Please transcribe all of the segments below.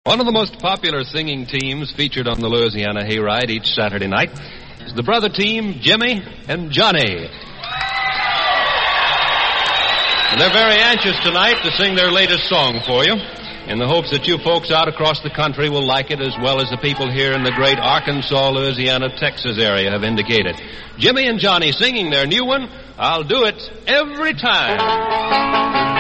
One of the most popular singing teams featured on the Louisiana Hayride each Saturday night is the brother team, Jimmy and Johnny. And they're very anxious tonight to sing their latest song for you, in the hopes that you folks out across the country will like it as well as the people here in the great Arkansas, Louisiana, Texas area have indicated. Jimmy and Johnny singing their new one, I'll Do It Every Time.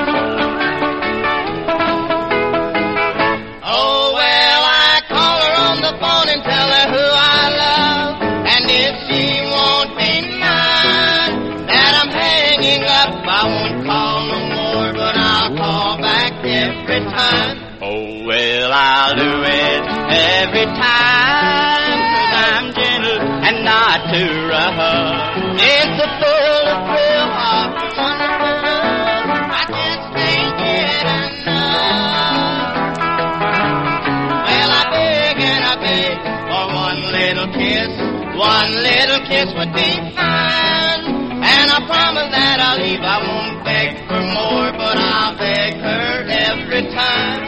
And tell her who I love, and if she won't be mine, that I'm hanging up. I won't call no more, but I'll call back every time. Oh, well, I'll do it every time, 'cause I'm gentle and not too rough. It's a full of thrill, wonderful love. I just can't get enough. Well, I beg and I beg for one little kiss would be fine. And I promise that I'll leave. I won't beg for more, but I'll beg her every time.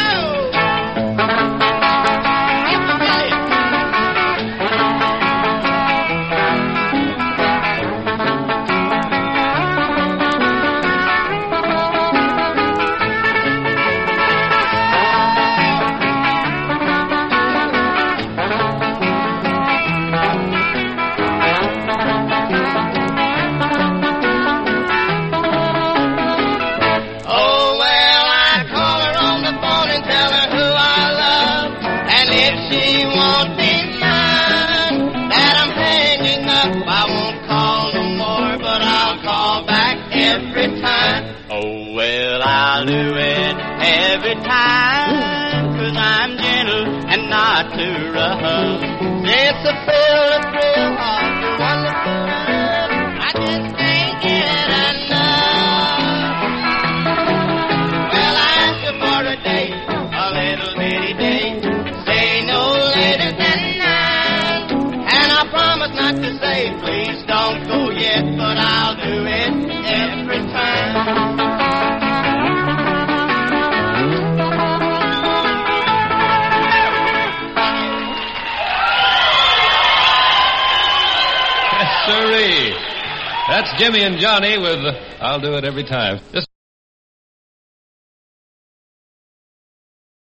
I'll do it every time, 'cause I'm gentle and not too rough. It's a full of thrill, wonderful love. I just can't get enough. Well, I ask you for a date, a little bitty date. Say no later than 9. And I promise not to say, please don't go yet, but I'll do it every time. Sirree. That's Jimmy and Johnny with I'll Do It Every Time.